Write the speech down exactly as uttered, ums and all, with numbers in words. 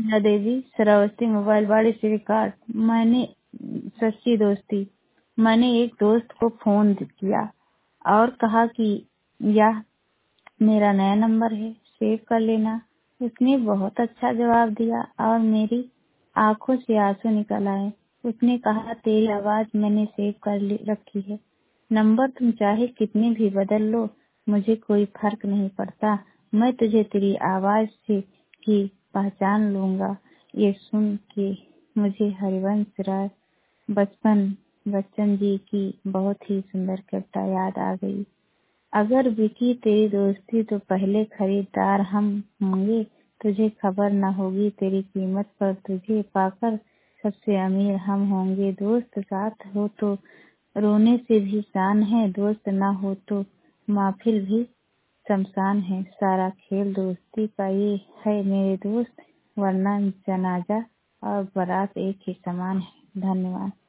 मीरा देवी, Shravasti, mobile वाड़ी से record. मैंने सच्ची दोस्ती। मैंने एक दोस्त को फोन किया और कहा कि यह मेरा नया नंबर है, सेव कर लेना। उसने बहुत अच्छा जवाब दिया और मेरी आंखों से आंसू निकल आए। उसने कहा, तेरी आवाज मैंने सेव कर ली- रखी है। नंबर तुम चाहे कितने भी बदल लो, मुझे कोई फर्क नहीं पड़ता। मैं तुझे तेरी आवाज से ही पहचान लूंगा। ये सुन के मुझे हरिवंश राय बचपन बच्चन जी की बहुत ही सुंदर कविता याद आ गई। अगर बिकी तेरी दोस्ती तो पहले खरीदार हम होंगे। तुझे खबर न होगी तेरी कीमत पर, तुझे पाकर सबसे अमीर हम होंगे। दोस्त साथ हो तो रोने से भी शान है, दोस्त न हो तो महफिल भी शमशान है। सारा खेल दोस्ती का ये है मेरे दोस्त, वरना जनाजा और बारात एक ही समान है। धन्यवाद।